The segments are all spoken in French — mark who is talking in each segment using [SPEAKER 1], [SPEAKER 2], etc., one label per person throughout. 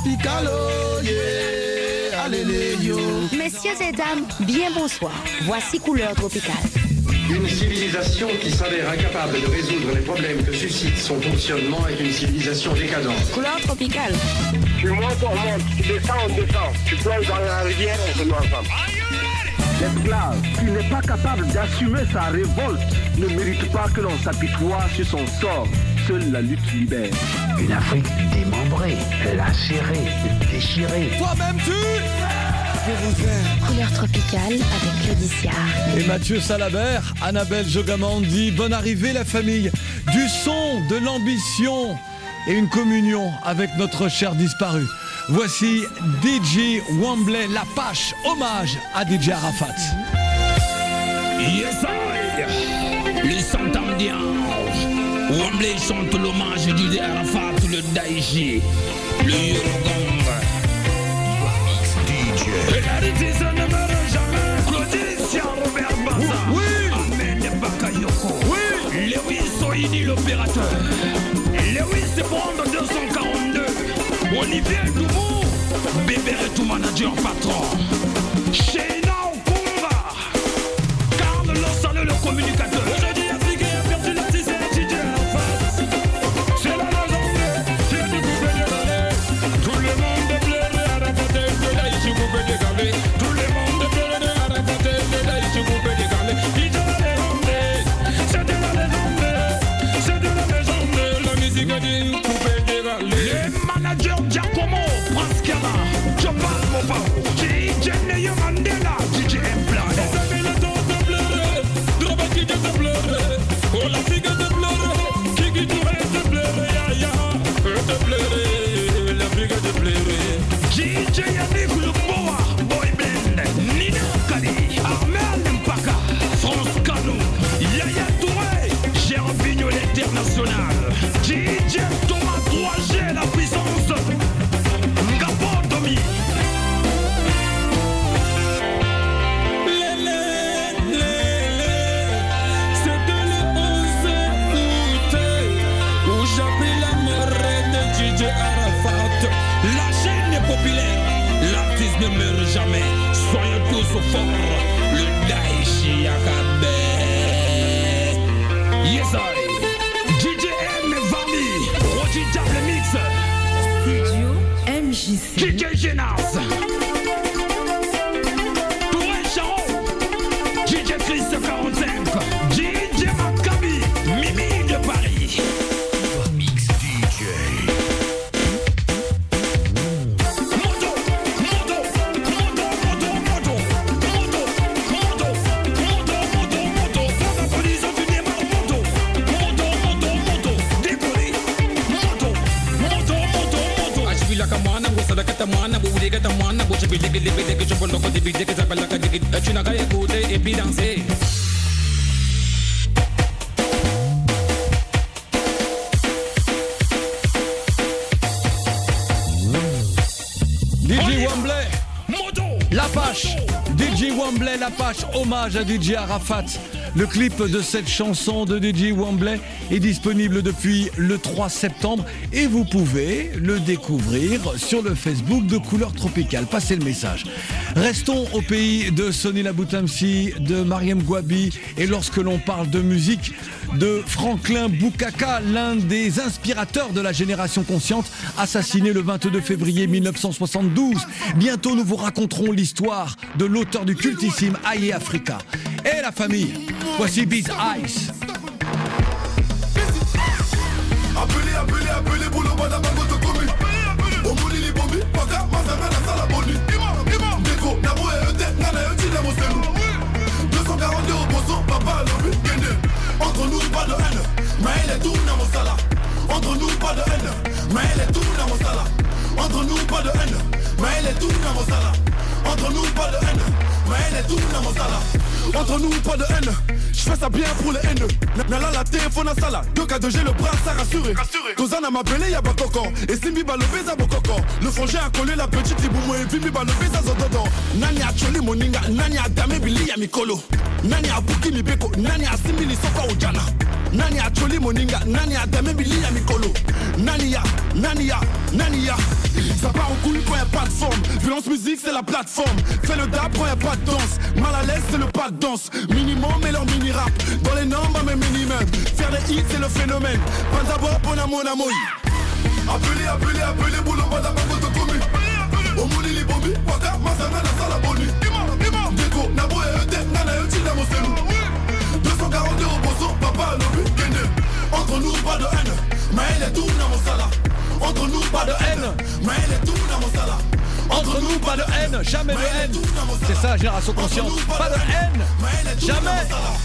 [SPEAKER 1] tropical, oh yeah, allez yo.
[SPEAKER 2] Messieurs et dames, bien bonsoir. Voici Couleur Tropicale.
[SPEAKER 3] Une civilisation qui s'avère incapable de résoudre les problèmes que suscite son fonctionnement est une civilisation décadente.
[SPEAKER 2] Couleur Tropicale.
[SPEAKER 4] Tu montes, on monte. Tu descends, on descend. Tu plonges dans la rivière, on se met ensemble.
[SPEAKER 5] L'esclave qui n'est pas capable d'assumer sa révolte ne mérite pas que l'on s'apitoie sur son sort. Seule la lutte libère.
[SPEAKER 6] Une Afrique démembrée, lacérée, déchirée.
[SPEAKER 1] Toi-même tu je vous aime.
[SPEAKER 2] Couleur Tropicale avec Claudicia.
[SPEAKER 1] Et Mathieu Salabert, Annabelle Jogamandi, bonne arrivée la famille. Du son, de l'ambition et une communion avec notre cher disparu. Voici DJ Wembley Lapache, hommage à DJ Arafat.
[SPEAKER 7] Yes, I, les Santandiens. Wembley chante l'hommage du DJ Arafat, le Daïchi, le Yorogong. Et la rétise ne meurt jamais. Claudicia, Robert Baza.
[SPEAKER 1] Oui.
[SPEAKER 7] Amen Bakayoko.
[SPEAKER 1] Oui.
[SPEAKER 7] Lewis Sohini, l'opérateur. Lewis Bond 242. Olivier Doumou. Bébé et tout manager patron. Sheina Okunga. Carl Lossale, le communicateur. Aujourd'hui, Afrique a perdu l'artiste et DJ Arafat. C'est la légende. Qui a découvert les années. Tout le monde est pleuré à la côté de Daïchi, vous pouvez dégaler. Tout le monde est pleuré à la côté de Daïchi, vous pouvez dégaler. DJ la légende. C'est de la légende. C'est de la légende. La musique a dit, vous pouvez dégaler. Les managers Giacomo, Pascala, Jobal Mobao, DJ Neye Mandela, DJ Emplan. Les amis, le temps de pleurer. Droba qui te pleurer. Oh la figue de pleurer. Kiki Touré de pleurer. Yaya, de pleurer. La figue de pleurer. DJ Yannick Luboa, Boy Band, Nina Kali, Armel Mpaka, France Kano, Yaya Touré, Gérard Vigneault l'international, DJ Thomas 3G, la puissance, Ngabo Domi. C'était le 11 août où j'appelle la mère de DJ Arafat. La chaîne est populaire, l'artiste ne meurt jamais. Soyons tous forts, le Daïchi Akabe. Yes, I. DJ M. Vami, Roger Diable Mix.
[SPEAKER 8] Studio MJC.
[SPEAKER 7] Kike Genas. Touré Charon. DJ Chris 45. DJ Maccabi. Mimi de Paris.
[SPEAKER 6] Mix DJ.
[SPEAKER 7] Tu n'as qu'à écouter et puis danser.
[SPEAKER 1] DJ Wembley Lapache, DJ Wembley Lapache, hommage à DJ Arafat. Le clip de cette chanson de DJ Wembley est disponible depuis le 3 septembre et vous pouvez le découvrir sur le Facebook de Couleur Tropicale. Passez le message. Restons au pays de Sonny Laboutamsi, de Mariam Gouabi et lorsque l'on parle de musique, de Franklin Boukaka, l'un des inspirateurs de la génération consciente, assassiné le 22 février 1972. Bientôt nous vous raconterons l'histoire de l'auteur du cultissime Aïe Africa. Et la famille, voici Biz Ice.
[SPEAKER 9] Appelez, boulot, madame, de commu. Bombouli, li bombi, paka, ma femme, la salle à boni. Déco, Nabo et Ete, Nana et Eti, Namo, c'est nous. 242 au boson, papa, le but, gagné. Entre nous, pas de haine, mais elle est tout, Namo, Sala. Entre nous, pas de haine, mais elle est tout, Namo, Sala. Entre nous, pas de haine, mais elle est tout, Namo, Sala. Entre nous, pas de haine, mais elle est tout, Namo, Sala. Entre nous, pas de haine, je fais ça bien pour les haineux. Nala la téléphone à sala, 2K2G le bras ça rassuré. Kozana m'a belé y'a pas coco, et Simbi ba le beza bokoko. Le frangin a collé la petite liboumou et Bimbi ba le beza zododo. Nani a choli moninga, nani a dame bili ya mikolo. Nani a buki mi beko, nani a simbi ni soka ojana. Nani a choli moninga, nani a dame bili ya mikolo. Nani ya, Ça part en couille quand y'a pas de forme. Violence musique c'est la plateforme. Fais le dab quand y'a pas de danse. Mal à l'aise c'est le pas de danse. Minimum et leur mini rap. Dans les normes à mes minimum. Faire des hits c'est le phénomène. Pas d'abord bon à mon amour. Appelez boulot pas d'abord de commun. Au mouli les bobby. Waka Mazana la salle à boni. Déco Nabo et Ete Nana et Tina Moselou. 240 euros bosso. Papa lobby Kende. Entre nous pas de haine. Mais elle est tout dans mon sala. Entre nous pas de haine. Mais elle est tout dans mon sala.
[SPEAKER 1] Entre nous pas de haine. Jamais de haine. C'est ça génération consciente. Pas de haine. Jamais.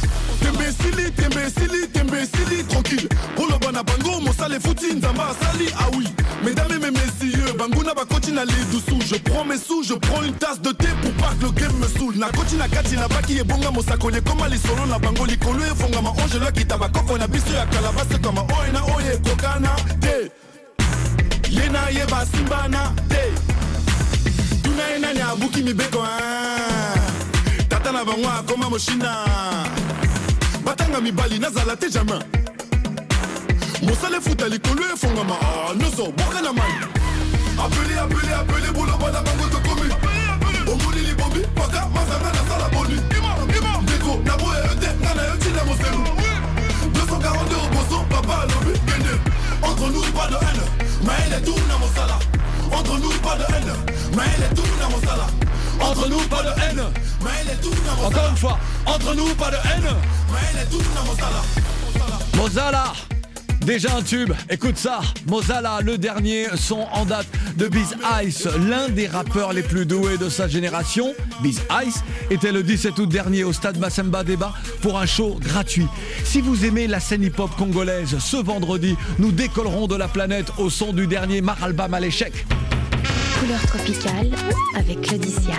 [SPEAKER 9] Tembesili, tranquille. Pour le banabango, mon sale fouti, Nzamba sali, ah oui. Mesdames et messieurs, Bangouna va continuer à aller dessous. Je prends mes sous, je prends une tasse de thé pour pas que le game me saoule. Na kotina kati na baki e bonga mo sakole koma li solo na bango li kolo e fonga ma onge la kitaba koko na biso ya kalabase kama oina oye kokana te. Yena yeba simbana te. Tuna ena nya buki mi beko tata na bangwa koma moshina. Batanga mibali nazala te jamais. Mosale futa likolo e fonga ma nozo boka na mani. Appelez boulot bada bango to komi. Omuli li bobi paka mazanga na sala boni. Déco Nabo et Ete Nana et Tina Moselou. 240 euros bosso papa lobby Kende. Entre nous pas de haine. Mais elle est tout dans mon sala. Entre nous pas de haine. Mais elle est tout dans mon sala.
[SPEAKER 1] Entre nous pas de haine.
[SPEAKER 9] Mais elle est tout dans mon sala.
[SPEAKER 1] Encore une fois. Entre nous pas de haine.
[SPEAKER 9] Mais elle est tout dans mon sala.
[SPEAKER 1] Mozala. Déjà un tube, écoute ça, Mozala, le dernier son en date de Biz Ice, l'un des rappeurs les plus doués de sa génération. Biz Ice était le 17 août dernier au stade Massemba Débat pour un show gratuit. Si vous aimez la scène hip-hop congolaise, ce vendredi, nous décollerons de la planète au son du dernier Maralbam à l'échec.
[SPEAKER 2] Couleur tropicale avec Claudicia.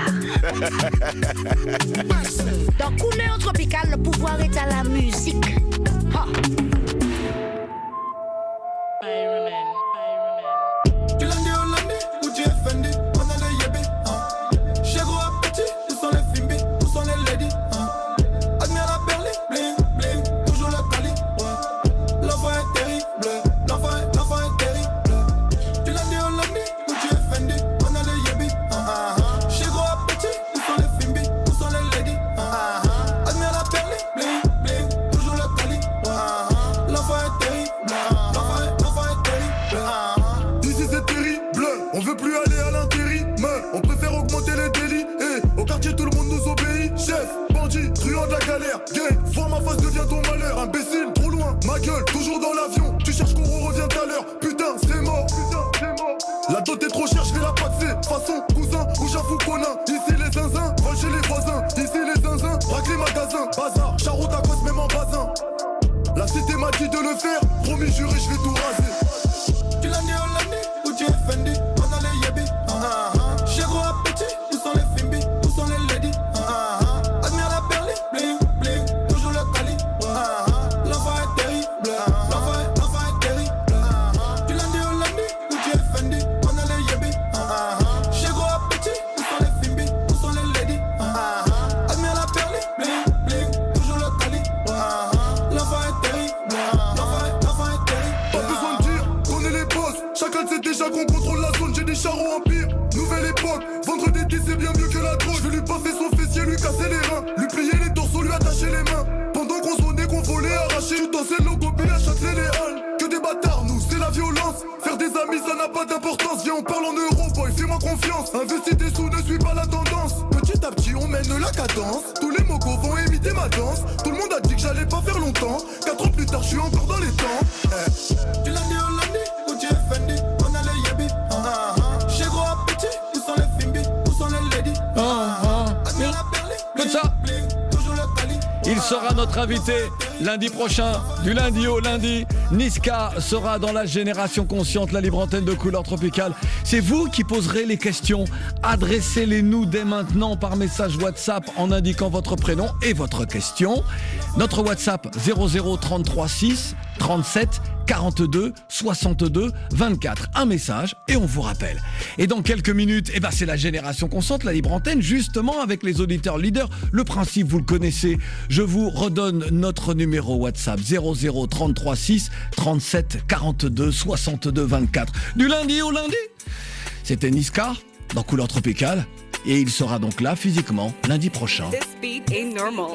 [SPEAKER 10] Dans Couleur tropicale, le pouvoir est à la musique. Ha.
[SPEAKER 9] Toujours dans l'avion, tu cherches qu'on revient tout à l'heure. Putain, c'est mort. La dot est trop chère, je vais la paxer. Façon, cousin, ou j'avoue qu'on a. Ici les zinzins, volent chez les voisins. Ici les zinzins, braquent les magasins. Bazar, charroute à cause, même en basin. La cité m'a dit de le faire. Promis, juré, je vais tout raser. Tu l'as né au lundi, ou tu es Fendi. On a les yébis. Chez gros appétit, où sont les Fimbi, où sont les ladies. Admire la perle, bling, bling. Toujours le cali. L'enfant est terrible. Déjà qu'on contrôle la zone, j'ai des charros en pire. Nouvelle époque, vendre des disques c'est bien mieux que la drogue. Je vais lui passer son fessier, lui casser les reins. Lui plier les torsos, lui attacher les mains. Pendant qu'on sonnait, qu'on volait, arracher. Tout dans ses logos, à Châtelet les halles. Que des bâtards, nous, c'est la violence. Faire des amis, ça n'a pas d'importance. Viens, on parle en euros, boy, fais-moi confiance. Investis des sous, ne suis pas la tendance. Petit à petit, on mène la cadence. Tous les mogos vont imiter ma danse. Tout le monde a dit que j'allais pas faire longtemps. 4 ans plus tard, je suis encore dans les temps. Tu l'as dit au lundi, où tu es Fendi.
[SPEAKER 1] Comme ça. Il sera notre invité lundi prochain, du lundi au lundi. Niska sera dans la Génération Consciente, la libre antenne de Couleur Tropicale. C'est vous qui poserez les questions. Adressez-les-nous dès maintenant par message WhatsApp en indiquant votre prénom et votre question. Notre WhatsApp 00336 37 42 62 24. Un message et on vous rappelle. Et dans quelques minutes, c'est la Génération Consciente, la libre antenne, justement avec les auditeurs leaders. Le principe, vous le connaissez. Je vous redonne notre numéro WhatsApp 00336 37 42 62 24. Du lundi au lundi. C'était Niska dans Couleur Tropicale et il sera donc là physiquement lundi prochain.
[SPEAKER 11] This beat ain't normal.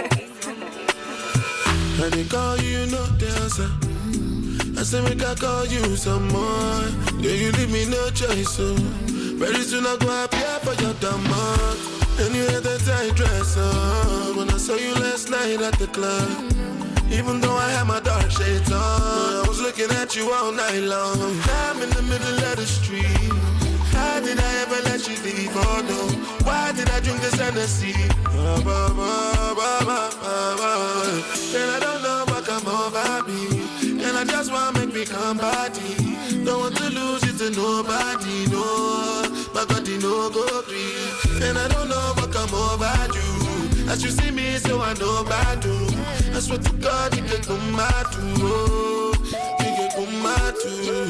[SPEAKER 9] I didn't call you, no dancer. I said make I call you some more. Yeah, you leave me no choice, so very soon I go appear for your demand. And you had that tight dress on when I saw you last night at the club. Even though I had my dark shades on, I was looking at you all night long. I'm in the middle of the street. How did I ever let you leave? Oh no, why did I drink this Hennessy? And I don't know what come over me. And I just wanna make me come body. Don't want to lose it to nobody, no. My body no go free. And I don't know what come over you. As you see me, so I know about you. I swear to God, you can come out too. You can come out too.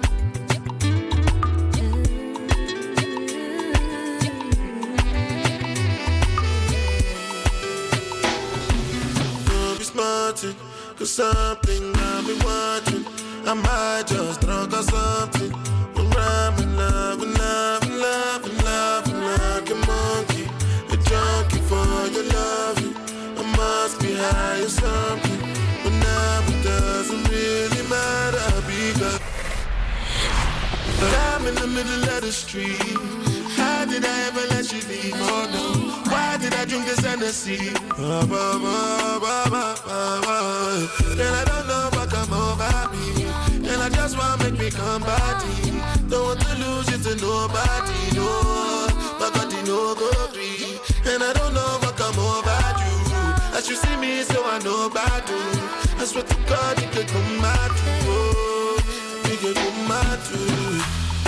[SPEAKER 9] Cause something I've been watching. I might just drunk or something. I'm rhyming, loving, loving, loving, loving like a monkey. A junkie for your loving. I must be high or something. But now it doesn't really matter because I'm in the middle of the street. How did I ever let you leave? Oh no, why did I drink this Hennessy? And I don't know what come over me. And I just wanna make me come body. Don't want to lose it to nobody, no. My body no go free. And I don't know what come over you. As you see me, so I know about you. I swear to God, you can come out too. You can come out too.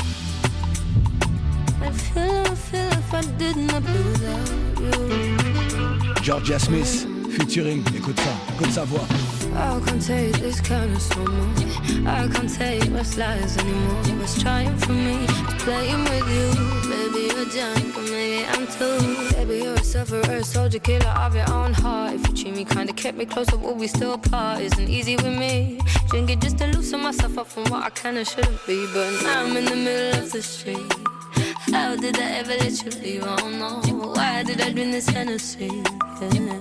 [SPEAKER 12] I feel if I did not do that, you.
[SPEAKER 1] Georgia Smith featuring, écoute sa voix.
[SPEAKER 12] I can't take this kind of so much. I can't take what's lies anymore. What's trying for me, it's playing with you. Baby, you're drunk, and maybe I'm too. Baby, you're a sufferer, a soldier, killer of your own heart. If you treat me kinda, kept me closer, will we still part? Isn't easy with me. Drink it just to loosen myself up from what I can and shouldn't be. But now I'm in the middle of the street. How did I ever let you leave? I don't know. Why did I drink this Hennessy? Yeah.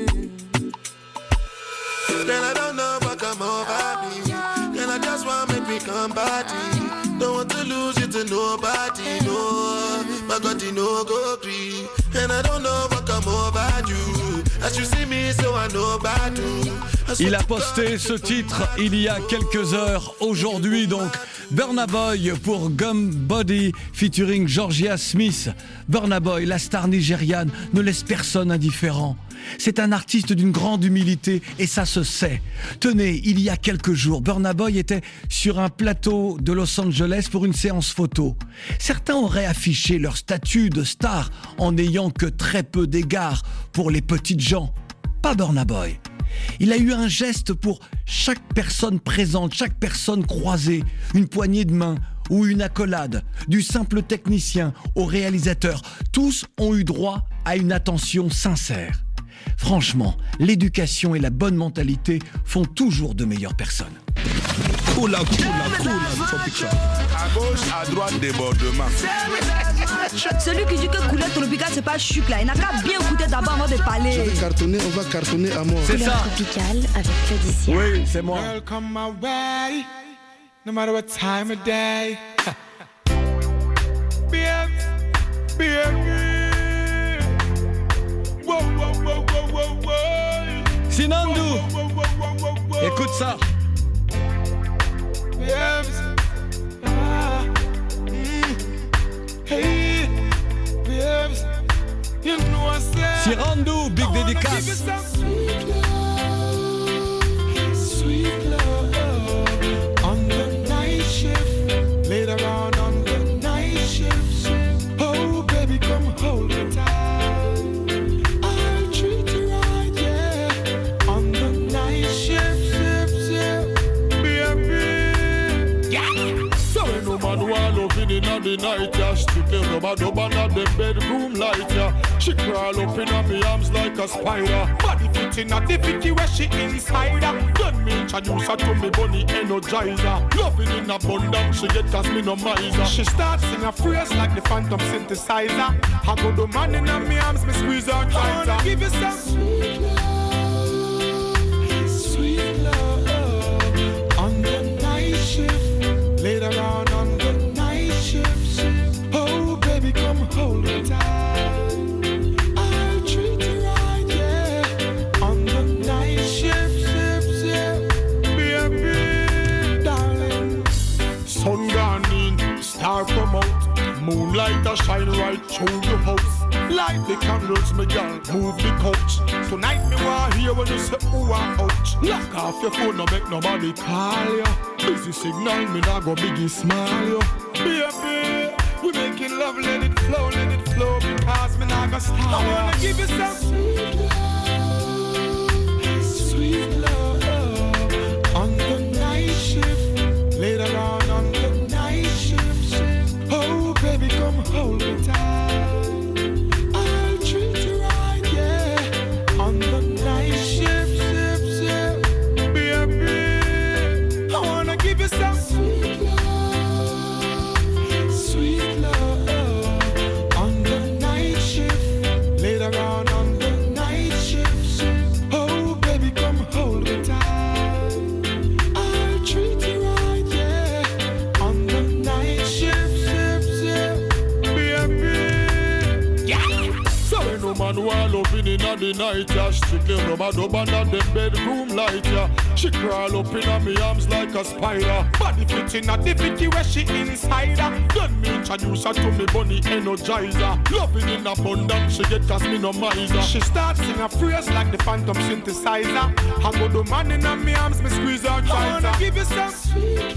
[SPEAKER 9] Then I don't know what come over me. Then I just wanna make me come body. Don't want to lose it to nobody, no. My body no go free. And I don't know what come over you. As you see me, so I know about you.
[SPEAKER 1] Il a posté ce titre il y a quelques heures, aujourd'hui donc. Burna Boy pour Gum Body featuring Georgia Smith. Burna Boy, la star nigériane, ne laisse personne indifférent. C'est un artiste d'une grande humilité et ça se sait. Tenez, il y a quelques jours, Burna Boy était sur un plateau de Los Angeles pour une séance photo. Certains auraient affiché leur statut de star en n'ayant que très peu d'égard pour les petites gens. Pas Burna Boy. Il a eu un geste pour chaque personne présente, chaque personne croisée, une poignée de main ou une accolade, du simple technicien au réalisateur. Tous ont eu droit à une attention sincère. Franchement, l'éducation et la bonne mentalité font toujours de meilleures personnes.
[SPEAKER 7] Cool, à gauche, à droite, débordement.
[SPEAKER 13] Celui qui dit que couleur tropicale c'est pas chuc là, il n'a qu'à bien écouter d'abord avant de parler.
[SPEAKER 14] Je vais cartonner, on va cartonner à mort.
[SPEAKER 1] C'est ça.
[SPEAKER 2] Tropicale avec Claudicia.
[SPEAKER 1] Oui, c'est moi.
[SPEAKER 15] Welcome my way, no matter what time of day.
[SPEAKER 1] Sinandu, écoute ça. Sirandu, big dédicace.
[SPEAKER 15] Sweet love on the night shift, later on the night shift. Oh baby, come hold me tight. I'll treat you right, yeah. On the night shift, baby. Yeah. So no man want love loving in the night, yeah. Strictly rub-a-dub under the bedroom light, yeah. She crawl up in my arms like a spider. Body fitting at the 50 where she inside her. Then me introduce her to me bunny energizer. Loving in abundance, she get as me no miser. She starts sing a phrase like the phantom synthesizer. I go the man in my arms, me squeeze her tighter. I wanna give you some sweet love on the night shift. Later on the night shift. Oh baby, come hold me tight. I'll treat you right, yeah. On the night shift, baby, darling. Sun gone in, star come out. Moonlight a shine right through your house. Light the candles, my girl, move the couch. Tonight me want hear when you say ooh and ouch. Lock off your phone, no make nobody call you. Busy signal, me nah go biggie smile you. Baby, we making love, let it flow, because me nah go stop. I wanna give you some sweet love on the night shift. Later on the night shift. Oh baby, come hold me tight. I'll treat you right, yeah. On the night shift, baby. I wanna give you some sweet love on the night shift. Later on the night shift. Oh baby, come hold me tight. I'll treat you right, yeah. On the night shift. No man who are loving in the night, yeah. Strictly rub-a-dub under the bedroom light, yeah. She crawl up in my arms like a spider. Body fitting at the 50 where she inside her. Then me introduce her to me bunny energizer. Loving in abundance, she get as me no miser. She starts sing a phrase like the phantom synthesizer. I go the man in my arms, me squeeze her tighter. I wanna give you some sweet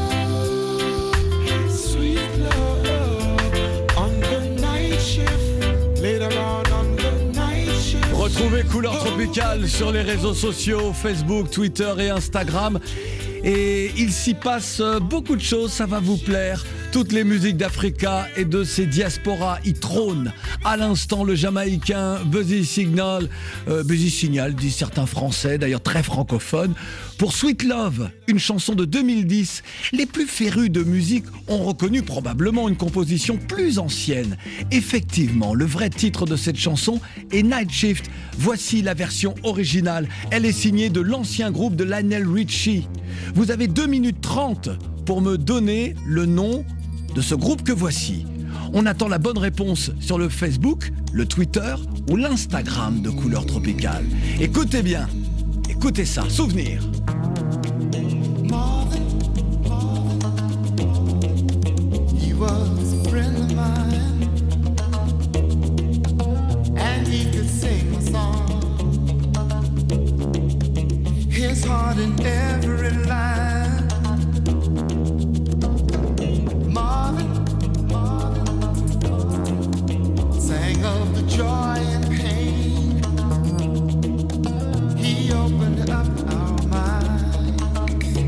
[SPEAKER 15] love on the night shift. Later on the night shift.
[SPEAKER 1] Retrouvez Couleur Tropicale sur les réseaux sociaux, Facebook, Twitter et Instagram. Et il s'y passe beaucoup de choses, ça va vous plaire. Toutes les musiques d'Africa et de ses diasporas y trônent. À l'instant, le Jamaïcain Busy Signal, disent certains Français, d'ailleurs très francophones, pour Sweet Love, une chanson de 2010. Les plus férus de musique ont reconnu probablement une composition plus ancienne. Effectivement, le vrai titre de cette chanson est Night Shift. Voici la version originale. Elle est signée de l'ancien groupe de Lionel Richie. Vous avez 2 minutes 30 pour me donner le nom de ce groupe que voici. On attend la bonne réponse sur le Facebook, le Twitter ou l'Instagram de Couleur Tropicale. Écoutez bien, écoutez ça, souvenir.
[SPEAKER 11] He was a friend of mine, and he could sing a song. His heart in every line. Sang of the joy and pain. He opened up our mind.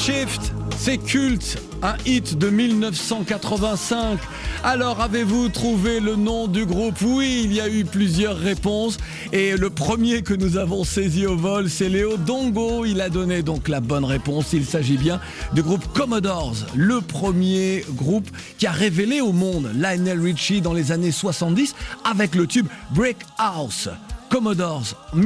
[SPEAKER 1] Shift, c'est culte, un hit de 1985. Alors avez-vous trouvé le nom du groupe? Oui, il y a eu plusieurs réponses et le premier que nous avons saisi au vol, c'est Léo Dongo. Il a donné donc la bonne réponse. Il s'agit bien du groupe Commodores, le premier groupe qui a révélé au monde Lionel Richie dans les années 70 avec le tube Brick House. Commodores, en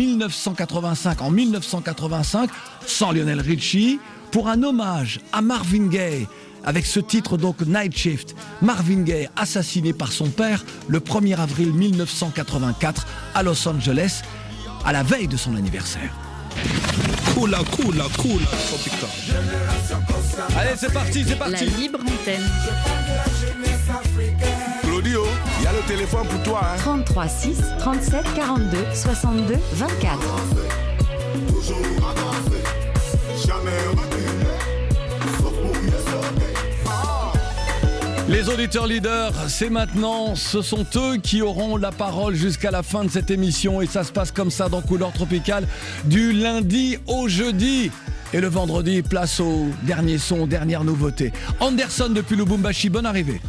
[SPEAKER 1] 1985, sans Lionel Richie, pour un hommage à Marvin Gaye, avec ce titre donc Night Shift. Marvin Gaye, assassiné par son père le 1er avril 1984 à Los Angeles, à la veille de son anniversaire.
[SPEAKER 7] Cool, Tropical.
[SPEAKER 1] Allez, c'est parti.
[SPEAKER 8] La libre antenne.
[SPEAKER 9] Claudio, il y a le téléphone pour toi.
[SPEAKER 2] 33 6 37 42 62 24.
[SPEAKER 9] Toujours avancer, jamais reculer, sauf pour mieux sauter.
[SPEAKER 1] Les auditeurs leaders, c'est maintenant, ce sont eux qui auront la parole jusqu'à la fin de cette émission et ça se passe comme ça dans Couleur Tropicale du lundi au jeudi. Et le vendredi, place au dernier son, dernière nouveauté. Anderson depuis Lubumbashi, bonne arrivée.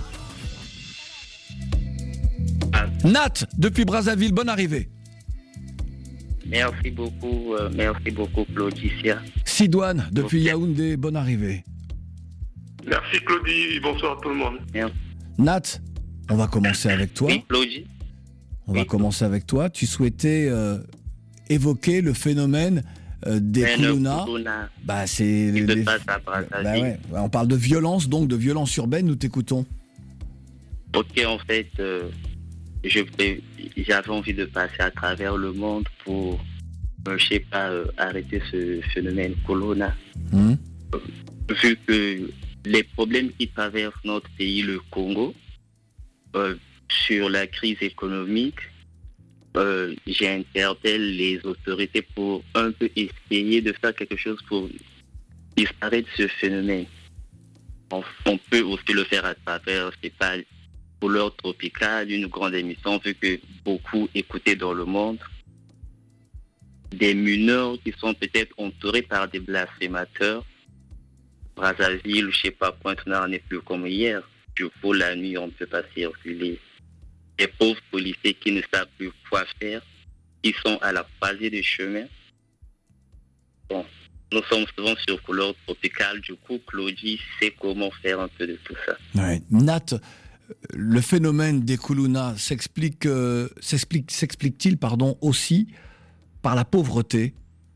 [SPEAKER 1] Nat depuis Brazzaville, bonne arrivée.
[SPEAKER 16] Merci beaucoup Claudicia.
[SPEAKER 1] Sidoine depuis Yaoundé, bonne arrivée.
[SPEAKER 4] Merci Claudie, bonsoir tout le monde.
[SPEAKER 16] Merci.
[SPEAKER 1] Nat, on va commencer avec toi.
[SPEAKER 16] Oui, Claudie.
[SPEAKER 1] On va commencer avec toi. Tu souhaitais évoquer le phénomène des Kuluna. Bah, c'est on parle de violence, donc de violence urbaine, nous t'écoutons.
[SPEAKER 16] Ok, en fait, j'avais envie de passer à travers le monde pour, arrêter ce phénomène Kuluna. Vu que les problèmes qui traversent notre pays, le Congo, sur la crise économique, j'interpelle les autorités pour un peu essayer de faire quelque chose pour disparaître ce phénomène. On peut aussi le faire à travers, c'est pas Couleur Tropicale, une grande émission, vu que beaucoup écoutés dans le monde, des mineurs qui sont peut-être entourés par des blasphémateurs. Brazzaville, je sais pas, Pointe-Noire n'est plus comme hier. Du coup, la nuit, on ne peut pas circuler. Des pauvres policiers qui ne savent plus quoi faire, qui sont à la croisée des chemins. Bon, nous sommes souvent sur Couleur Tropicale. Du coup, Claudie sait comment faire un peu de tout ça.
[SPEAKER 1] Ouais. Nat, le phénomène des Kuluna s'explique-t-il aussi par la pauvreté?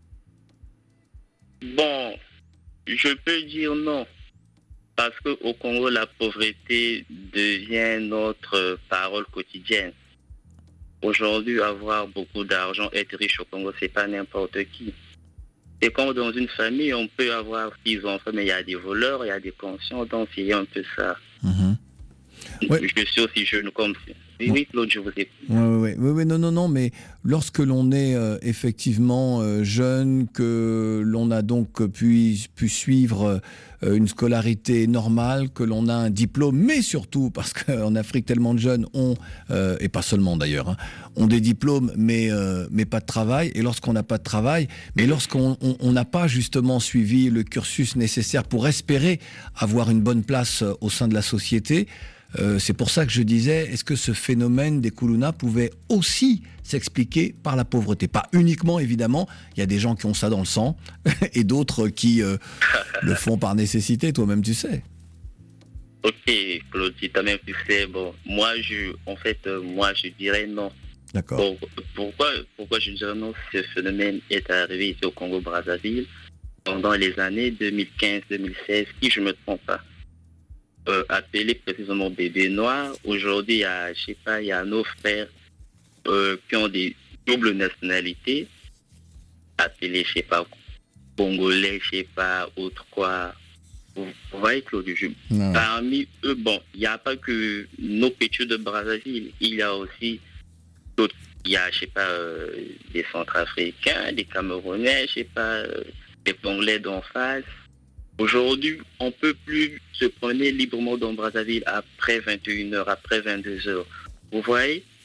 [SPEAKER 16] Bon, je peux dire non. Parce qu'au Congo, la pauvreté devient notre parole quotidienne. Aujourd'hui, avoir beaucoup d'argent, être riche au Congo, c'est pas n'importe qui. C'est comme dans une famille, on peut avoir 6 enfants, mais il y a des voleurs, il y a des conscients, donc il y a un peu ça.
[SPEAKER 1] Ouais.
[SPEAKER 16] Je suis aussi jeune comme ça. Oui, Claude, je vous écoute.
[SPEAKER 1] Oui, non, mais lorsque l'on est effectivement jeune, que l'on a donc pu suivre une scolarité normale, que l'on a un diplôme, mais surtout, parce qu'en Afrique, tellement de jeunes ont, et pas seulement d'ailleurs, ont des diplômes, mais pas de travail. Et lorsqu'on n'a pas de travail, mais lorsqu'on n'a pas justement suivi le cursus nécessaire pour espérer avoir une bonne place au sein de la société, c'est pour ça que je disais, est-ce que ce phénomène des Kuluna pouvait aussi s'expliquer par la pauvreté? Pas uniquement, évidemment, il y a des gens qui ont ça dans le sang, et d'autres qui le font par nécessité, toi-même tu sais.
[SPEAKER 16] Ok, Claudie, toi-même tu sais, bon, moi je dirais non.
[SPEAKER 1] D'accord.
[SPEAKER 16] Bon, pourquoi je dirais non? Ce phénomène est arrivé ici au Congo-Brazzaville pendant les années 2015-2016, si je ne me trompe pas. Appelé précisément bébé noir. Aujourd'hui, il y a nos frères qui ont des doubles nationalités, appelés, je sais pas, congolais, je sais pas, autre quoi. Vous voyez, Claude, parmi eux, bon, il n'y a pas que nos petits de Brazzaville, il y a aussi d'autres. Il y a, je sais pas, des Centrafricains, des Camerounais, je sais pas, des Congolais d'en face. Aujourd'hui, on ne peut plus se promener librement dans Brazzaville après 21h, après 22h. Vous voyez?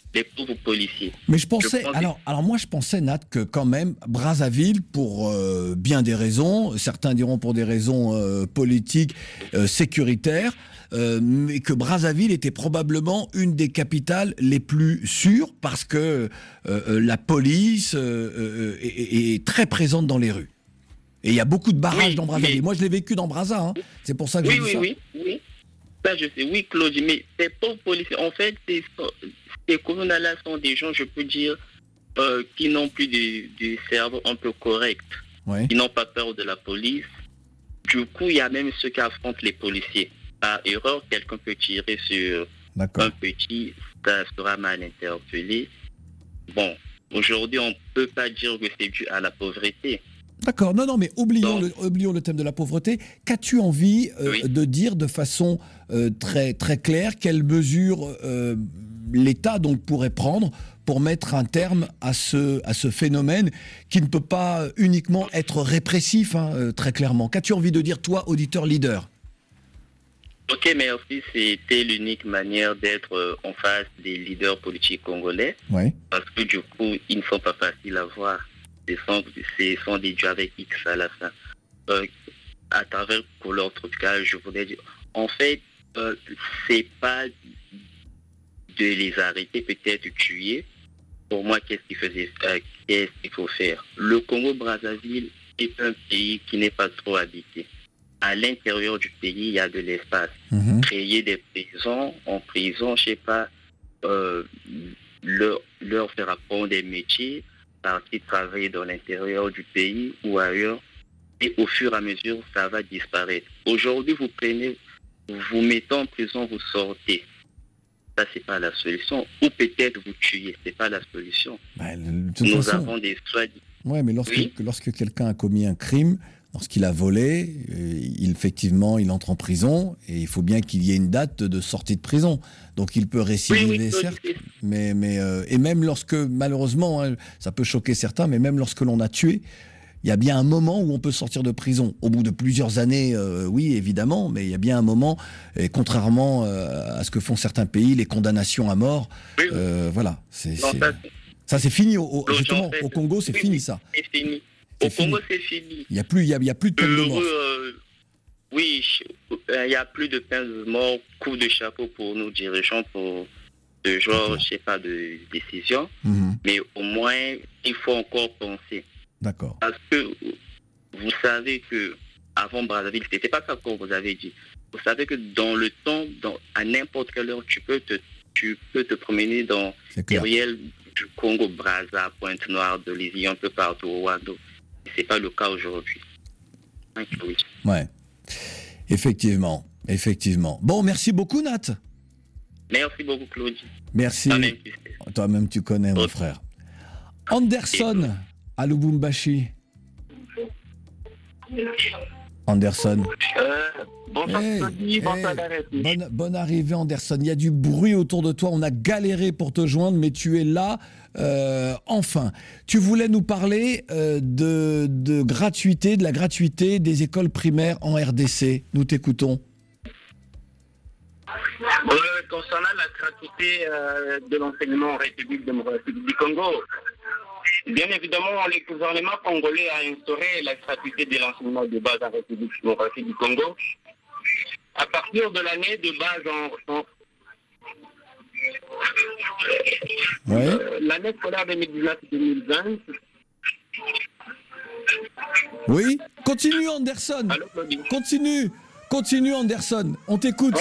[SPEAKER 16] les pauvres policiers.
[SPEAKER 1] Mais je pensais, alors moi je pensais, Nat, que quand même, Brazzaville, pour bien des raisons, certains diront pour des raisons politiques, sécuritaires, mais que Brazzaville était probablement une des capitales les plus sûres parce que la police est très présente dans les rues. Et il y a beaucoup de barrages dans Brazzaville. Mais... Moi je l'ai vécu dans Brazza, hein. C'est pour ça que je dis ça.
[SPEAKER 16] Oui. Ça je sais, oui Claude, mais ces pauvres policiers, en fait, ces communaux-là sont des gens, je peux dire, qui n'ont plus de cerveau un peu correct.
[SPEAKER 1] Ouais.
[SPEAKER 16] Ils n'ont pas peur de la police. Du coup, il y a même ceux qui affrontent les policiers. Par erreur, quelqu'un peut tirer sur un petit, ça sera mal interpellé. Bon, aujourd'hui, on ne peut pas dire que c'est dû à la pauvreté.
[SPEAKER 1] D'accord, non, mais oublions le thème de la pauvreté. Qu'as-tu envie de dire de façon très, très claire? Quelles mesures l'État donc pourrait prendre pour mettre un terme à ce phénomène qui ne peut pas uniquement être répressif, hein, très clairement? Qu'as-tu envie de dire, toi, auditeur leader?
[SPEAKER 16] Ok, merci. C'était l'unique manière d'être en face des leaders politiques congolais.
[SPEAKER 1] Ouais.
[SPEAKER 16] Parce que du coup, ils ne sont pas faciles à voir. Ce sont des dieux avec X à la fin. À travers Couleur Tropicale, je voudrais dire, en fait, c'est pas de les arrêter, peut-être tuer. Pour moi, qu'est-ce qu'il faut faire? Le Congo-Brazzaville est un pays qui n'est pas trop habité. À l'intérieur du pays, il y a de l'espace. Créer des prisons, en prison, je sais pas, leur faire apprendre des métiers, partir travailler dans l'intérieur du pays ou ailleurs, et au fur et à mesure, ça va disparaître. Aujourd'hui, vous mettez en prison, vous sortez. Ça, c'est pas la solution. Ou peut-être vous tuez, c'est pas la solution. Nous avons des choix.
[SPEAKER 1] Ouais, mais lorsque quelqu'un a commis un crime, lorsqu'il a volé, effectivement, il entre en prison et il faut bien qu'il y ait une date de sortie de prison. Donc il peut récidiver, certes, mais et même lorsque, malheureusement, hein, ça peut choquer certains, mais même lorsque l'on a tué, il y a bien un moment où on peut sortir de prison. Au bout de plusieurs années, oui, évidemment, mais il y a bien un moment, et contrairement à ce que font certains pays, les condamnations à mort, voilà. Ça, c'est fini. Justement, au Congo, c'est fini, ça.
[SPEAKER 16] C'est fini. Au Congo, c'est fini.
[SPEAKER 1] Il n'y a plus de peine de mort.
[SPEAKER 16] Oui, il n'y a plus de peine de mort. Coup de chapeau pour nos dirigeants pour ce genre, je sais pas, de décision. Mais au moins, il faut encore penser.
[SPEAKER 1] D'accord.
[SPEAKER 16] Parce que vous savez que avant Brazzaville, c'était pas ça comme vous avez dit. Vous savez que dans le temps, à n'importe quelle heure, tu peux te promener dans les ruelles du Congo, Brazza, Pointe-Noire, de Lévis, un peu partout au Rwanda. C'est pas le cas aujourd'hui. Oui.
[SPEAKER 1] Ouais. Effectivement. Bon, merci beaucoup, Nat.
[SPEAKER 16] Merci beaucoup, Claude.
[SPEAKER 1] Merci. Toi-même, tu connais, mon frère. Anderson, à Lubumbashi. Anderson.
[SPEAKER 17] Bonsoir, Claudie. Bonsoir,
[SPEAKER 1] bonne arrivée, Anderson. Il y a du bruit autour de toi. On a galéré pour te joindre, mais tu es là. Enfin, tu voulais nous parler de gratuité, de la gratuité des écoles primaires en RDC. Nous t'écoutons.
[SPEAKER 17] Concernant la gratuité de l'enseignement en République démocratique du Congo, bien évidemment, le gouvernement congolais a instauré la gratuité de l'enseignement de base en République démocratique du Congo. À partir de l'année de base l'année scolaire 2019-2020.
[SPEAKER 1] Oui, continue Anderson.
[SPEAKER 17] Allô,
[SPEAKER 1] Continue Anderson, on t'écoute.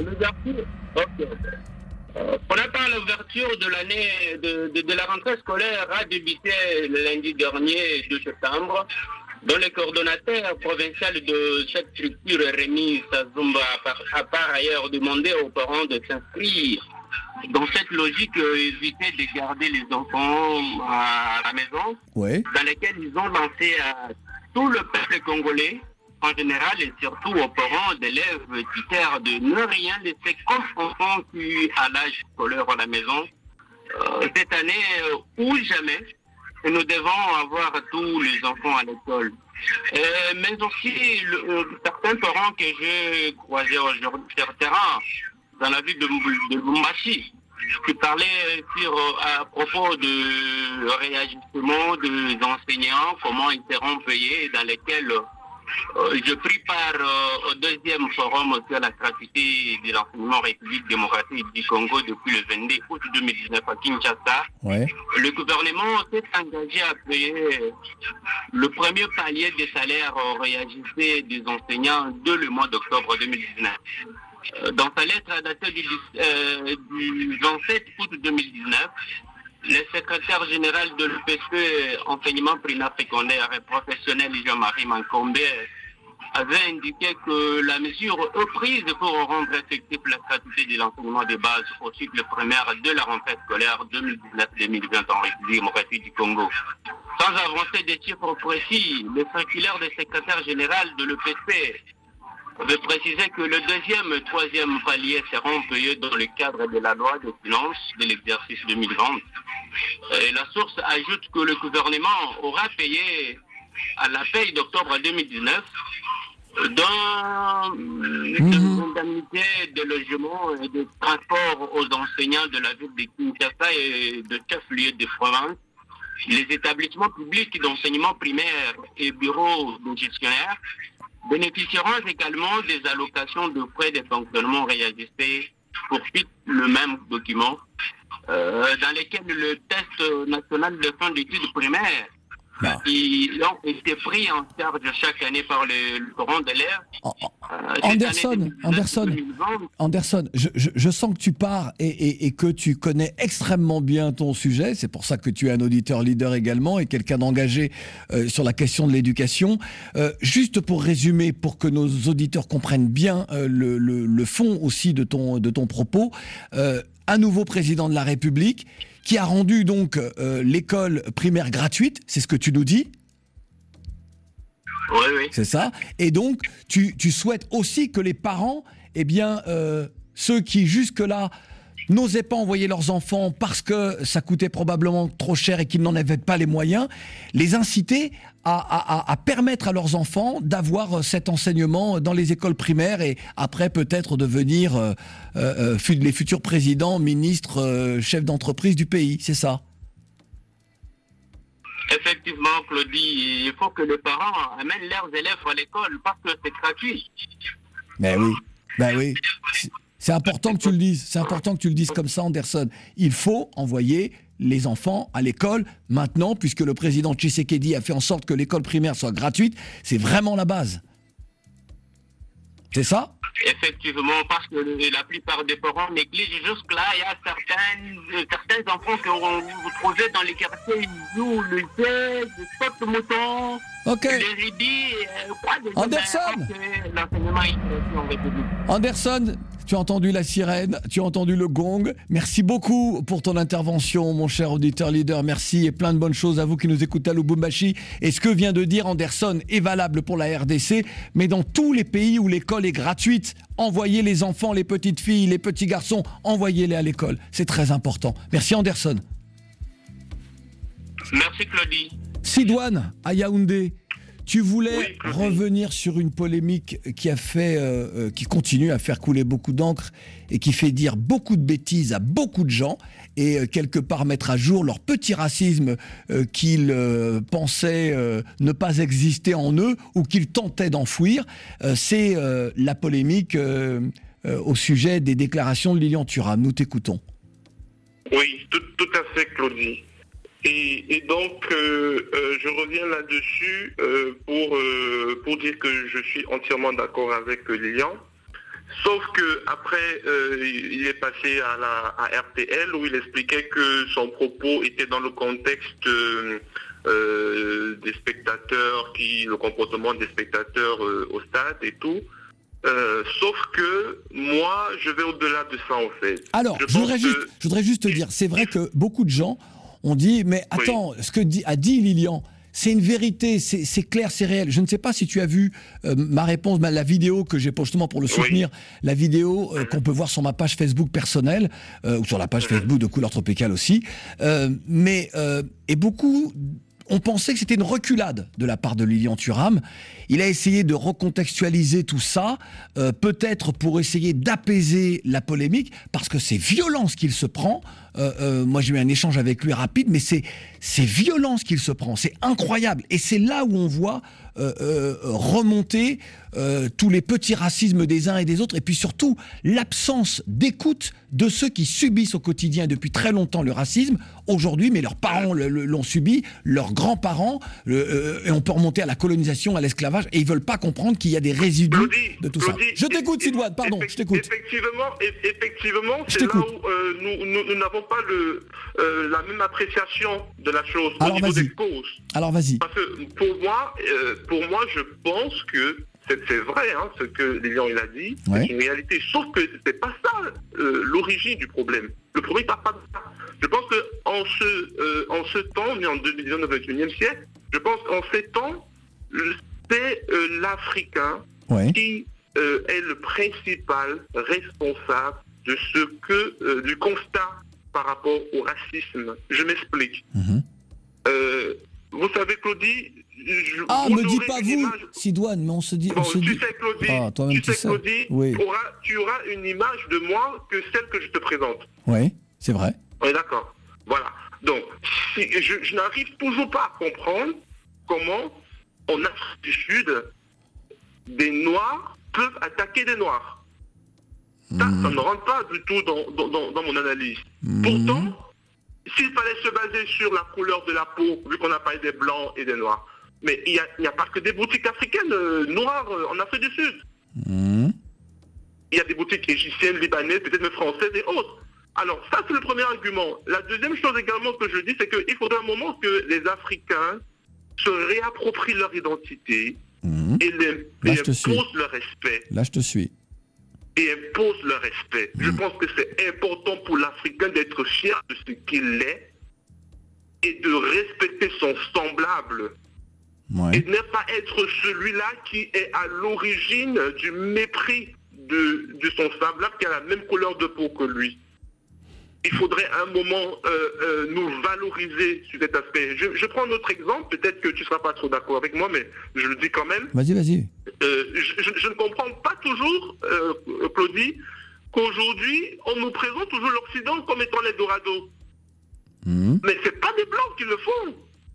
[SPEAKER 17] Pour la part, l'ouverture de l'année de la rentrée scolaire a débuté le lundi dernier, 2 septembre, dont le coordonnateur provincial de cette structure, Rémi Sazumba, a par ailleurs demandé aux parents de s'inscrire dans cette logique, éviter de garder les enfants à la maison, dans laquelle ils ont lancé à tout le peuple congolais, en général, et surtout aux parents d'élèves titulaires de ne rien laisser comme enfants qui à l'âge scolaire à la maison. Cette année ou jamais, nous devons avoir tous les enfants à l'école. Mais aussi, certains parents que j'ai croisés aujourd'hui sur le terrain, dans la ville de Lubumbashi, Tu parlais à propos de réajustement des enseignants, comment ils seront payés, dans lesquels je pris part au deuxième forum sur la gratuité de l'enseignement République démocratique du Congo depuis le 22 août 2019 à Kinshasa.
[SPEAKER 1] Ouais.
[SPEAKER 17] Le gouvernement s'est engagé à payer le premier palier des salaires réajustés des enseignants dès le mois d'octobre 2019. Dans sa lettre datée du 27 août 2019, le secrétaire général de l'EPC enseignement primaire secondaire et professionnel Jean-Marie Mankombe avait indiqué que la mesure est prise pour rendre effectif la gratuité de l'enseignement de base au cycle primaire de la rentrée scolaire 2019-2020 en République démocratique du Congo. Sans avancer des chiffres précis, le circulaire du secrétaire général de l'EPC avait précisé que le deuxième et troisième palier seront payés dans le cadre de la loi de finances de l'exercice 2020. Et la source ajoute que le gouvernement aura payé à la paye d'octobre 2019 dans l'indemnité de logement et de transport aux enseignants de la ville de Kinshasa et de chef-lieu de province, les établissements publics d'enseignement primaire et bureaux de gestionnaires bénéficieront également des allocations de frais de fonctionnement réajustés pour le même document, dans lesquels le test national de fin d'études primaires qui ont été pris en charge chaque année par le parent d'élèves.
[SPEAKER 1] Anderson, je sens que tu pars et que tu connais extrêmement bien ton sujet. C'est pour ça que tu es un auditeur leader également et quelqu'un d'engagé sur la question de l'éducation. Juste pour résumer, pour que nos auditeurs comprennent bien le fond aussi de ton propos, un nouveau président de la République qui a rendu donc l'école primaire gratuite, c'est ce que tu nous dis ?
[SPEAKER 17] Oui.
[SPEAKER 1] C'est ça. Et donc, tu souhaites aussi que les parents, ceux qui jusque-là n'osaient pas envoyer leurs enfants parce que ça coûtait probablement trop cher et qu'ils n'en avaient pas les moyens, les inciter à permettre à leurs enfants d'avoir cet enseignement dans les écoles primaires et après peut-être devenir les futurs présidents, ministres, chefs d'entreprise du pays, c'est ça ?
[SPEAKER 17] Effectivement, Claudie, il faut que les parents amènent leurs élèves à l'école parce que c'est gratuit.
[SPEAKER 1] Ben oui. C'est important que tu le dises. C'est important que tu le dises comme ça, Anderson. Il faut envoyer les enfants à l'école maintenant, puisque le président Tshisekedi a fait en sorte que l'école primaire soit gratuite. C'est vraiment la base. C'est ça ?
[SPEAKER 17] Effectivement, parce que la plupart des parents négligent jusque-là. Il y a certains enfants que vous trouvez dans les quartiers, ils jouent le jeu, le saut de mouton, les rubis,
[SPEAKER 1] Anderson, tu as entendu la sirène, tu as entendu le gong. Merci beaucoup pour ton intervention, mon cher auditeur leader. Merci et plein de bonnes choses à vous qui nous écoutez à Lubumbashi. Et ce que vient de dire Anderson est valable pour la RDC, mais dans tous les pays où l'école est gratuite, envoyez les enfants, les petites filles, les petits garçons, envoyez-les à l'école. C'est très important. Merci Anderson.
[SPEAKER 17] Merci Claudie.
[SPEAKER 1] Sidouane, à Yaoundé. Tu voulais revenir sur une polémique qui continue à faire couler beaucoup d'encre et qui fait dire beaucoup de bêtises à beaucoup de gens et quelque part mettre à jour leur petit racisme qu'ils pensaient ne pas exister en eux ou qu'ils tentaient d'enfouir. C'est la polémique au sujet des déclarations de Lilian Thuram. Nous t'écoutons.
[SPEAKER 18] Oui, tout à fait, Claudie. Et donc, je reviens là-dessus pour dire que je suis entièrement d'accord avec Lilian. Sauf que après, il est passé à RTL où il expliquait que son propos était dans le contexte des spectateurs, le comportement des spectateurs au stade et tout. Sauf que moi, je vais au-delà de ça en fait.
[SPEAKER 1] Alors, je voudrais juste te dire, c'est vrai que beaucoup de gens ont dit, mais attends, ce que a dit Lilian, c'est une vérité, c'est clair, c'est réel. Je ne sais pas si tu as vu ma réponse, la vidéo que j'ai justement pour le soutenir, la vidéo qu'on peut voir sur ma page Facebook personnelle, ou sur la page Facebook de Couleur Tropicale aussi. Et beaucoup on pensait que c'était une reculade de la part de Lilian Thuram. Il a essayé de recontextualiser tout ça, peut-être pour essayer d'apaiser la polémique, parce que c'est violent ce qu'il se prend. Moi, j'ai eu un échange avec lui rapide, mais c'est violent ce qu'il se prend. C'est incroyable. Et c'est là où on voit remonter tous les petits racismes des uns et des autres, et puis surtout l'absence d'écoute de ceux qui subissent au quotidien depuis très longtemps le racisme aujourd'hui, mais leurs parents l'ont subi, leurs grands-parents, et on peut remonter à la colonisation, à l'esclavage, et ils veulent pas comprendre qu'il y a des résidus de tout ça. Je t'écoute, Sidoine, pardon, je t'écoute.
[SPEAKER 18] Effectivement, c'est là où nous n'avons pas la même appréciation de la chose au niveau des causes.
[SPEAKER 1] Alors vas-y.
[SPEAKER 18] Parce que pour moi, je pense que c'est vrai, hein, ce que Lilian il a dit, c'est une réalité. Sauf que c'est pas ça l'origine du problème. Le problème n'est pas de ça. Je pense qu'en ce temps, on est en 2019, 21e siècle, je pense qu'en ces temps, c'est l'Africain qui est le principal responsable de du constat par rapport au racisme. Je m'explique. Vous savez, Claudie,
[SPEAKER 1] me dis pas vous, Sidoine, mais on se dit...
[SPEAKER 18] Tu sais, Claudie, tu auras une image de moi que celle que je te présente.
[SPEAKER 1] Oui, c'est vrai.
[SPEAKER 18] On est d'accord. Voilà. Donc, je n'arrive toujours pas à comprendre comment, en Afrique du Sud, des Noirs peuvent attaquer des Noirs. Ça ne rentre pas du tout dans mon analyse. Pourtant, s'il fallait se baser sur la couleur de la peau, vu qu'on a parlé des Blancs et des Noirs, mais il n'y a pas que des boutiques africaines noires en Afrique du Sud. Il y a des boutiques égyptiennes, libanaises, peut-être même françaises et autres. Alors ça, c'est le premier argument. La deuxième chose également que je dis, c'est qu'il faudrait un moment que les Africains se réapproprient leur identité et imposent leur respect.
[SPEAKER 1] Là, je te suis.
[SPEAKER 18] Et imposent leur respect. Je pense que c'est important pour l'Africain d'être fier de ce qu'il est et de respecter son semblable. Et de ne pas être celui-là qui est à l'origine du mépris de son semblable qui a la même couleur de peau que lui. Il faudrait à un moment nous valoriser sur cet aspect. Je prends un autre exemple, peut-être que tu ne seras pas trop d'accord avec moi, mais je le dis quand même.
[SPEAKER 1] Vas-y.
[SPEAKER 18] Je ne comprends pas toujours, Claudie, qu'aujourd'hui, on nous présente toujours l'Occident comme étant l'Eldorado. Mais ce n'est pas des Blancs qui le font.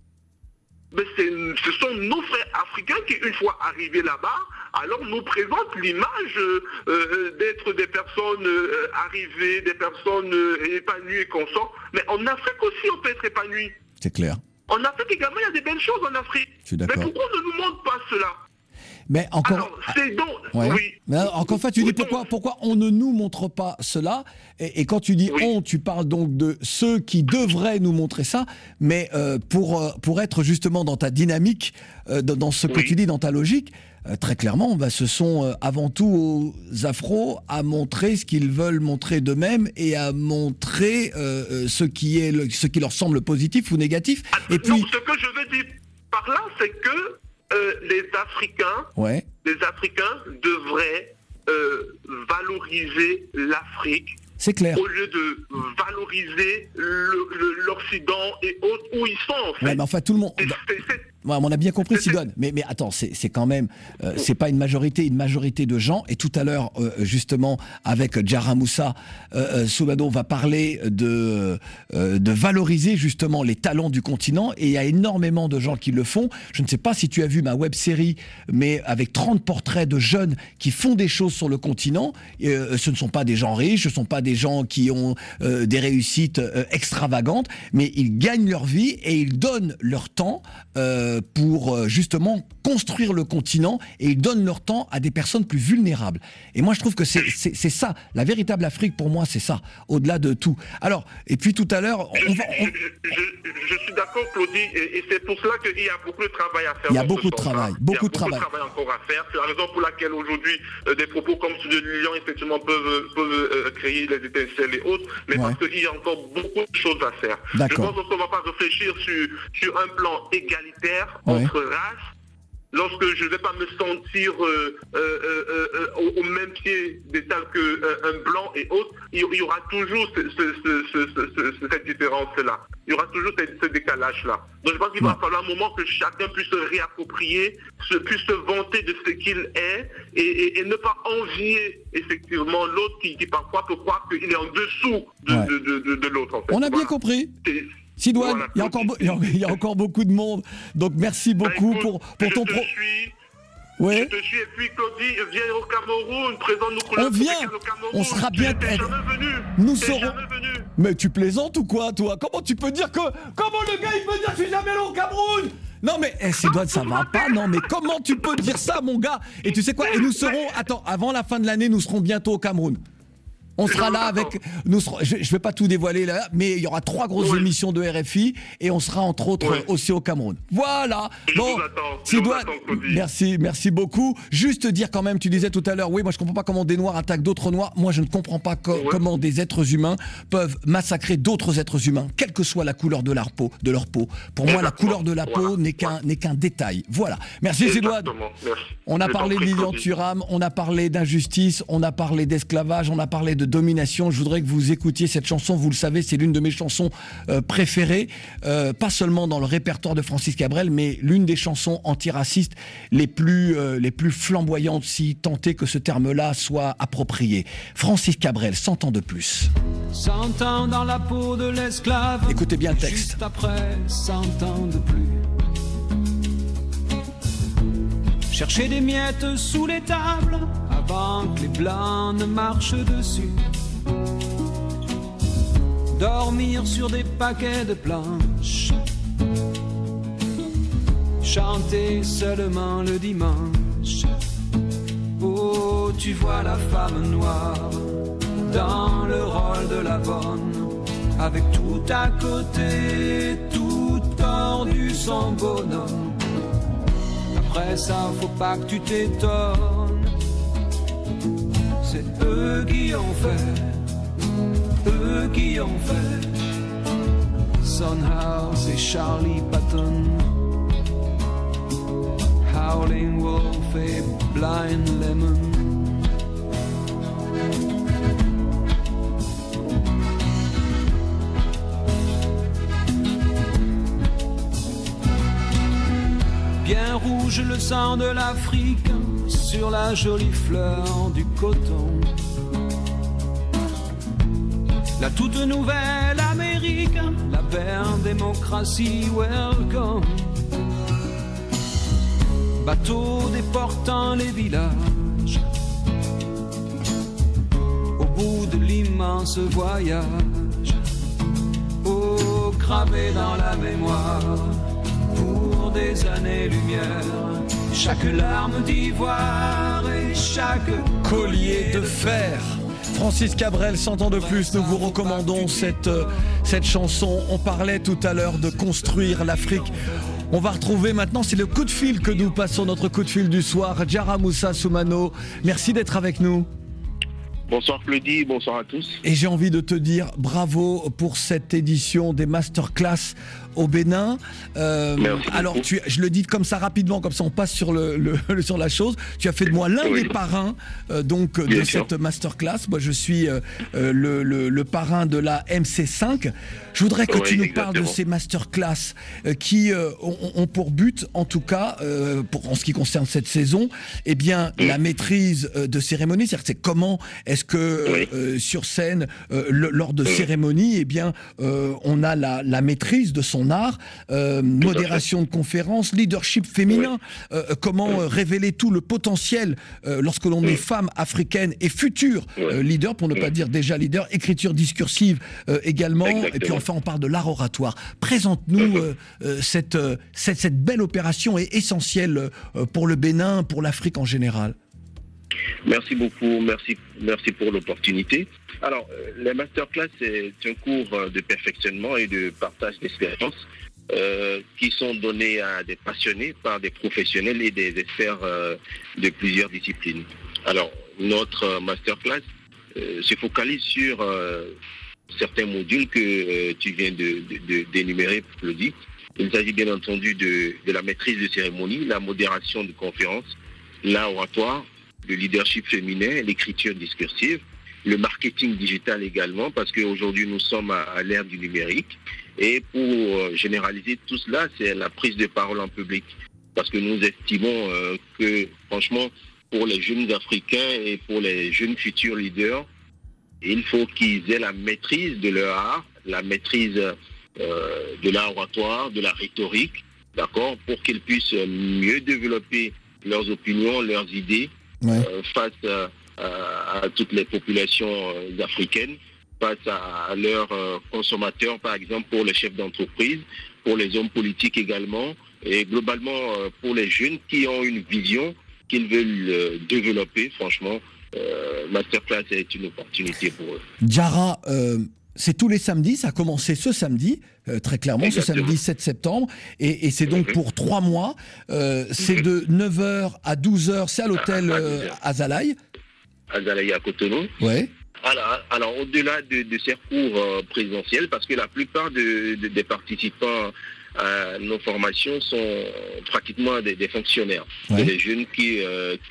[SPEAKER 18] Mais ce sont nos frères africains qui, une fois arrivés là-bas, alors nous présentent l'image d'être des personnes arrivées, des personnes épanouies et consorts. Mais en Afrique aussi, on peut être épanoui.
[SPEAKER 1] C'est clair.
[SPEAKER 18] En Afrique également, il y a des belles choses en Afrique.
[SPEAKER 1] Je suis d'accord.
[SPEAKER 18] Mais pourquoi on ne nous montre pas cela ?
[SPEAKER 1] Mais encore,
[SPEAKER 18] alors, c'est donc, oui.
[SPEAKER 1] Mais encore une fois, tu dis pourquoi on ne nous montre pas cela, et quand tu dis on, tu parles donc de ceux qui devraient nous montrer ça, mais pour être justement dans ta dynamique, dans ce que tu dis, dans ta logique, très clairement, ce sont avant tout aux Afros à montrer ce qu'ils veulent montrer d'eux-mêmes et à montrer ce qui leur semble positif ou négatif. Et puis,
[SPEAKER 18] donc, ce que je veux dire par là, c'est que les Africains devraient valoriser l'Afrique.
[SPEAKER 1] C'est clair.
[SPEAKER 18] Au lieu de valoriser l'Occident et autres où ils sont, en fait.
[SPEAKER 1] Ouais, mais enfin, tout le monde... on a bien compris, Sidoine. Mais attends, c'est quand même... c'est pas une majorité de gens. Et tout à l'heure, justement, avec Djara Moussa, Soubado va parler de valoriser, justement, les talents du continent. Et il y a énormément de gens qui le font. Je ne sais pas si tu as vu ma web-série, mais avec 30 portraits de jeunes qui font des choses sur le continent. Ce ne sont pas des gens riches, ce ne sont pas des gens qui ont des réussites extravagantes, mais ils gagnent leur vie et ils donnent leur temps pour justement construire le continent, et ils donnent leur temps à des personnes plus vulnérables. Et moi je trouve que c'est ça, la véritable Afrique pour moi, c'est ça, au-delà de tout. Alors, et puis tout à l'heure...
[SPEAKER 18] Je suis d'accord, Claudie, et c'est pour cela qu'il y a beaucoup de travail à faire.
[SPEAKER 1] Il y a beaucoup de travail, beaucoup de travail
[SPEAKER 18] encore à faire. C'est la raison pour laquelle aujourd'hui des propos comme ceux de Lilian effectivement peuvent créer les étincelles et autres, mais parce qu'il y a encore beaucoup de choses à faire. Je pense qu'on ne va pas réfléchir sur un plan égalitaire entre races, lorsque je ne vais pas me sentir au même pied d'étal qu'un blanc et autres, il y aura toujours cette différence-là. il y aura toujours ce décalage-là. Donc je pense qu'il va falloir un moment que chacun puisse se réapproprier, puisse se vanter de ce qu'il est et ne pas envier effectivement l'autre qui parfois peut croire qu'il est en dessous de l'autre. En fait.
[SPEAKER 1] On a bien compris. Sidoine, voilà, il y a encore beaucoup de monde. Donc merci beaucoup pour ton pro.
[SPEAKER 18] Oui. Je te suis, et puis Claudie, viens au Cameroun, présente-nous
[SPEAKER 1] on vient, on sera bien.
[SPEAKER 18] T'es jamais venu.
[SPEAKER 1] Nous serons. Mais tu plaisantes ou quoi, toi? Comment tu peux dire que. Comment le gars il peut dire que je suis jamais allé au Cameroun? Non mais Sidoine, ça va pas, non mais comment tu peux dire ça, mon gars? Et tu sais quoi? Et nous serons. Attends, avant la fin de l'année, nous serons bientôt au Cameroun. On sera là avec. Je ne vais pas tout dévoiler là, mais il y aura 3 grosses émissions de RFI et on sera entre autres aussi au Cameroun. Voilà. Bon, Sidoine, merci beaucoup. Juste dire quand même, tu disais tout à l'heure, oui, moi je comprends pas comment des Noirs attaquent d'autres Noirs. Moi je ne comprends pas comment des êtres humains peuvent massacrer d'autres êtres humains, quelle que soit la couleur de leur peau. Pour moi, la couleur de la peau n'est qu'un détail. Voilà. Merci Sidoine. On a parlé de Lilian Thuram, on a parlé d'injustice, on a parlé d'esclavage, on a parlé de domination. Je voudrais que vous écoutiez cette chanson. Vous le savez, c'est l'une de mes chansons préférées, pas seulement dans le répertoire de Francis Cabrel, mais l'une des chansons antiracistes les plus flamboyantes, si tant est que ce terme-là soit approprié. Francis Cabrel, 100 ans de plus.
[SPEAKER 19] 100 ans dans la peau de l'esclave.
[SPEAKER 1] Écoutez bien le texte.
[SPEAKER 19] Juste après 100 ans de plus. Chercher des miettes sous les tables avant que les blancs ne marchent dessus. Dormir sur des paquets de planches. Chanter seulement le dimanche. Oh, tu vois la femme noire dans le rôle de la bonne, avec tout à côté, tout tordu son bonhomme. Après ça, faut pas que tu t'étonnes. C'est eux qui ont fait Son House et Charlie Patton, Howling Wolf et Blind Lemon. Bien rouge le sang de l'Afrique sur la jolie fleur du coton. La toute nouvelle Amérique, la belle démocratie, welcome. Bateau déportant les villages, au bout de l'immense voyage. Oh, gravé dans la mémoire, pour des années-lumière, chaque larme d'ivoire et chaque
[SPEAKER 1] collier de fer. Francis Cabrel, 100 ans de plus, nous vous recommandons cette chanson. On parlait tout à l'heure de construire l'Afrique. On va retrouver maintenant, c'est le coup de fil que nous passons, notre coup de fil du soir. Diarra Moussa Soumano, merci d'être avec nous.
[SPEAKER 18] Bonsoir Claudie, bonsoir à tous.
[SPEAKER 1] Et j'ai envie de te dire bravo pour cette édition des masterclass au Bénin. Alors, je le dis comme ça rapidement, comme ça on passe sur sur la chose. Tu as fait de moi l'un des parrains de cette masterclass. Moi, je suis le parrain de la MC5. Je voudrais que tu nous parles de ces masterclass qui ont pour but, en tout cas, en ce qui concerne cette saison, eh bien, la maîtrise de cérémonie. C'est-à-dire, c'est comment est-ce que sur scène, lors de cérémonies, eh bien, on a la maîtrise de son art, modération de conférences, leadership féminin, comment révéler tout le potentiel lorsque l'on est femme africaine et future leader, pour ne pas dire déjà leader, écriture discursive également, et puis enfin on parle de l'art oratoire. Présente-nous cette belle opération est essentielle pour le Bénin, pour l'Afrique en général.
[SPEAKER 18] Merci beaucoup, merci pour l'opportunité. Alors, les masterclass, c'est un cours de perfectionnement et de partage d'expériences qui sont donnés à des passionnés par des professionnels et des experts de plusieurs disciplines. Alors, notre masterclass se focalise sur certains modules que tu viens d'énumérer, Claudie. Il s'agit bien entendu de la maîtrise de cérémonie, la modération de conférences, l'art oratoire, le leadership féminin, l'écriture discursive, le marketing digital également, parce qu'aujourd'hui nous sommes à l'ère du numérique,
[SPEAKER 20] Et pour généraliser tout cela, c'est la prise de parole en public. Parce que nous estimons que, franchement, pour les jeunes Africains et pour les jeunes futurs leaders, il faut qu'ils aient la maîtrise de leur art, la maîtrise de l'art oratoire, de la rhétorique, d'accord, pour qu'ils puissent mieux développer leurs opinions, leurs idées face à toutes les populations africaines, face à leurs consommateurs, par exemple, pour les chefs d'entreprise, pour les hommes politiques également, et globalement pour les jeunes qui ont une vision qu'ils veulent développer. Franchement, Masterclass est une opportunité pour eux.
[SPEAKER 1] Diarra, c'est tous les samedis, ça a commencé ce samedi, très clairement,
[SPEAKER 20] Exactement.
[SPEAKER 1] ce samedi 7 septembre, et c'est donc pour 3 mois, c'est de 9h à 12h, c'est à l'hôtel Azalaï.
[SPEAKER 20] Azalaï à Cotonou.
[SPEAKER 1] Ouais.
[SPEAKER 20] Alors au-delà de ces cours présentiels, parce que la plupart des participants à nos formations sont pratiquement des fonctionnaires, des jeunes qui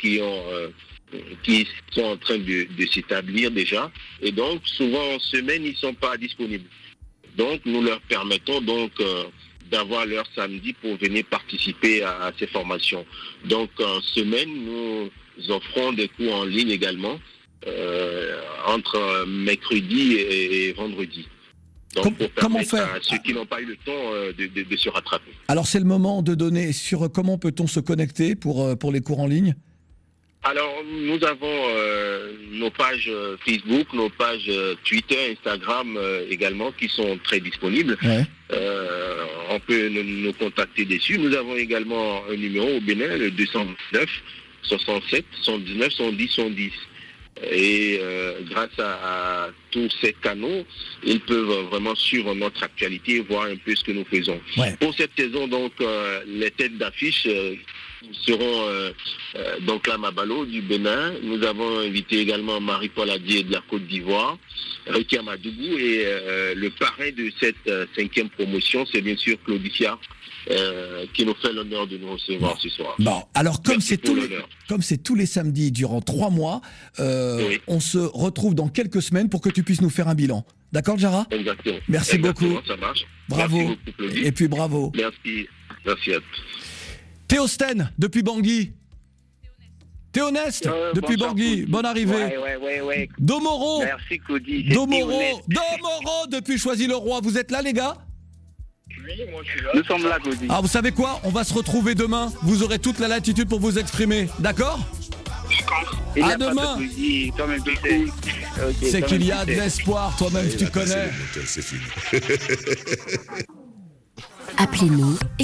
[SPEAKER 20] sont en train de s'établir déjà, et donc souvent en semaine ils ne sont pas disponibles. Donc nous leur permettons donc d'avoir leur samedi pour venir participer à ces formations. Donc en semaine nous offrons des cours en ligne également entre mercredi et vendredi. Donc pour permettre à ceux qui n'ont pas eu le temps de se rattraper.
[SPEAKER 1] Alors c'est le moment de donner sur comment peut-on se connecter pour les cours en ligne.
[SPEAKER 20] Alors nous avons nos pages Facebook, nos pages Twitter, Instagram également qui sont très disponibles. On peut nous contacter dessus. Nous avons également un numéro au Bénin, le 229 67 119 110 110. Et grâce à tous ces canaux, ils peuvent vraiment suivre notre actualité et voir un peu ce que nous faisons. Pour cette saison, donc, les têtes d'affiche seront donc la Mabalo du Bénin. Nous avons invité également Marie-Paul Adier de la Côte d'Ivoire, Ricky Amadougou, et le parrain de cette 5e promotion, c'est bien sûr Claudicia, qui nous fait l'honneur de nous recevoir ce soir.
[SPEAKER 1] Bon, alors comme c'est tous les samedis durant 3 mois, on se retrouve dans quelques semaines pour que tu puisses nous faire un bilan. D'accord, Diarra ?
[SPEAKER 20] Exactement.
[SPEAKER 1] Merci beaucoup.
[SPEAKER 20] Ça marche.
[SPEAKER 1] Bravo.
[SPEAKER 20] Merci beaucoup, Claudie.
[SPEAKER 1] Et puis bravo.
[SPEAKER 20] Merci à tous.
[SPEAKER 1] Théostène, depuis Bangui. Théoneste, depuis Bangui. Bonne arrivée.
[SPEAKER 21] Ouais.
[SPEAKER 1] Domoro.
[SPEAKER 21] Merci, Claudie.
[SPEAKER 1] Domoro, depuis Choisy-le-Roi. Vous êtes là, les gars ?
[SPEAKER 21] Oui, moi je suis là. Nous sommes là, Claudie.
[SPEAKER 1] Ah, vous savez quoi ? On va se retrouver demain. Vous aurez toute la latitude pour vous exprimer. D'accord ? À demain. C'est qu'il y a de l'espoir. Toi-même, tu connais.
[SPEAKER 2] Appelez-nous.